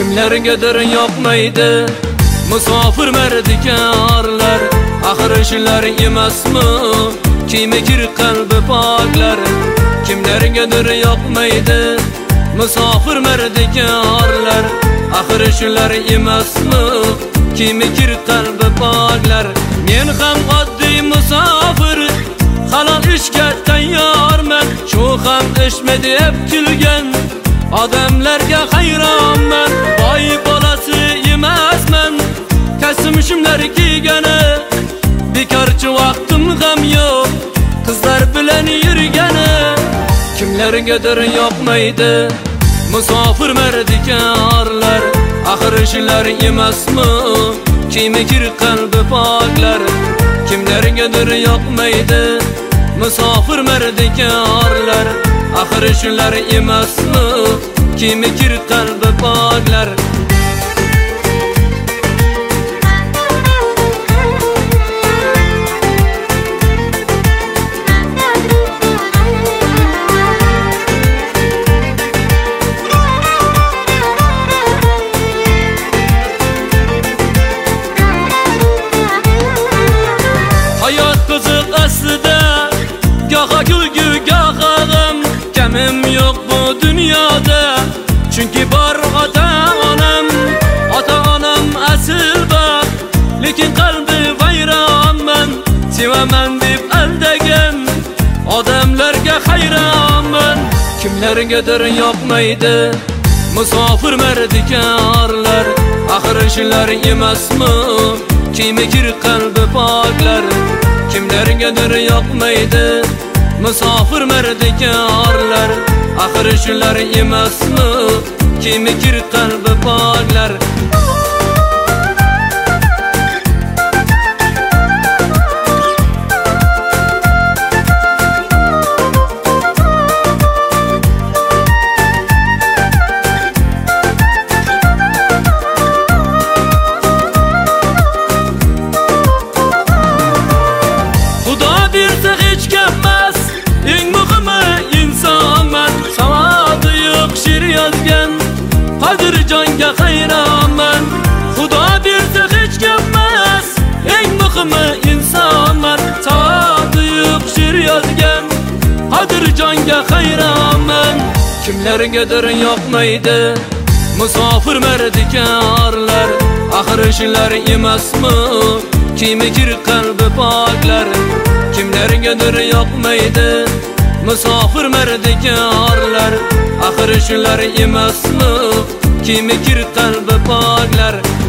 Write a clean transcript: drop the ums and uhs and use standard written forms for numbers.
Kimlargadir yoqmaydi musofir mardikorlar, axir shular emasmi kiyimi kir qalbi poklar. Kimlargadir yoqmaydi musofir mardikorlar, axir shular emasmi kiyimi kir qalbi poklar. Men ham oddiy musofir, halol ishga tayyorman, shu ham ishmi deb kulgan odamlarga hayronman. Boy bolasi emasman, kasbim shimlar kiygani, bekorchi vaqtim ham yo'q qizlar bilan yurgani. Kimlargadir yoqmaydi musofir mardikorlar, axir shular emasmi kiyimi kir qalbi poklar. Kimlargadir yoqmaydi musofir mardikorlar, axir shular emasmi kiyimi kir qalbi poklar. Hayot qiziq aslida, goha kulgu goha g'am, kamim yo'q bu dunyoda, chunki bor ota-onam. Ota-onam asl bor, lekin qalbi vayronman, sevaman deb aldagan odamlarga hayronman. Kimlargadir yoqmaydi musofir mardikorlar, axir shular emasmi kiyimi kir qalbi poklar. Kimlargadir yoqmaydi musofir mardikorlar, axir shular emasmi kiyimi kir qalbi poklar. Qadrjonga hayronman, Xudo bersa hech gapmas, eng muhimi insonman. Savodi yo'q she'r yozgan, qadrjonga hayronman. Kimlargadir yoqmaydi musofir mardikorlar, axir shular emasmi kiyimi kir qalbi poklar. Kimlargadir yoqmaydi musofir mardikorlar, axir shular emasmi kiyimi kir qalbi poklar.